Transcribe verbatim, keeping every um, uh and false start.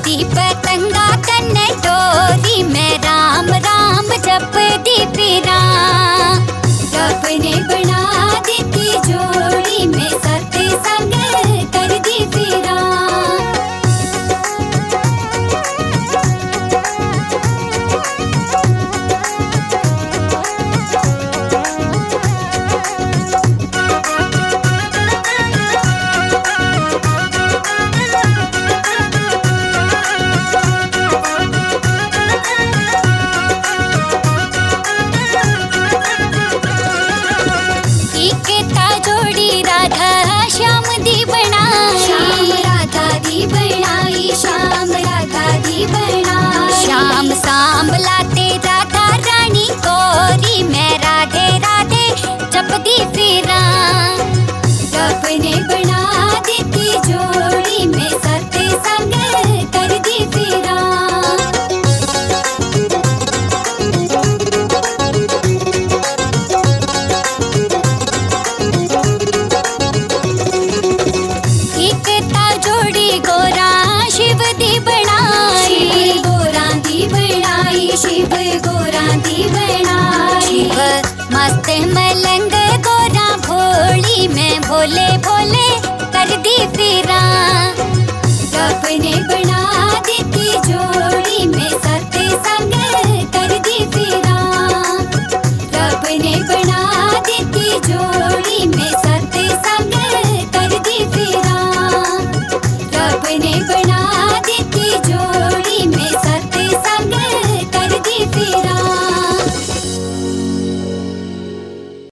दी पतंगा कन्ने डोरी मैं राम राम जपदी फिरा। रब ने बना दी जोड़ी मैं सत्संग करदी फिरा। श्याम सांभलाते राधा रानी कोरी मैं राधे राधे जपदी फिरा। रब ने बना दी जोड़ी मैं सत्संग करदी फिरा। शिव गोरा दी बनाई मस्त मलंग गोरा भोली मैं भोले भोले कर दी फिरा। रब ने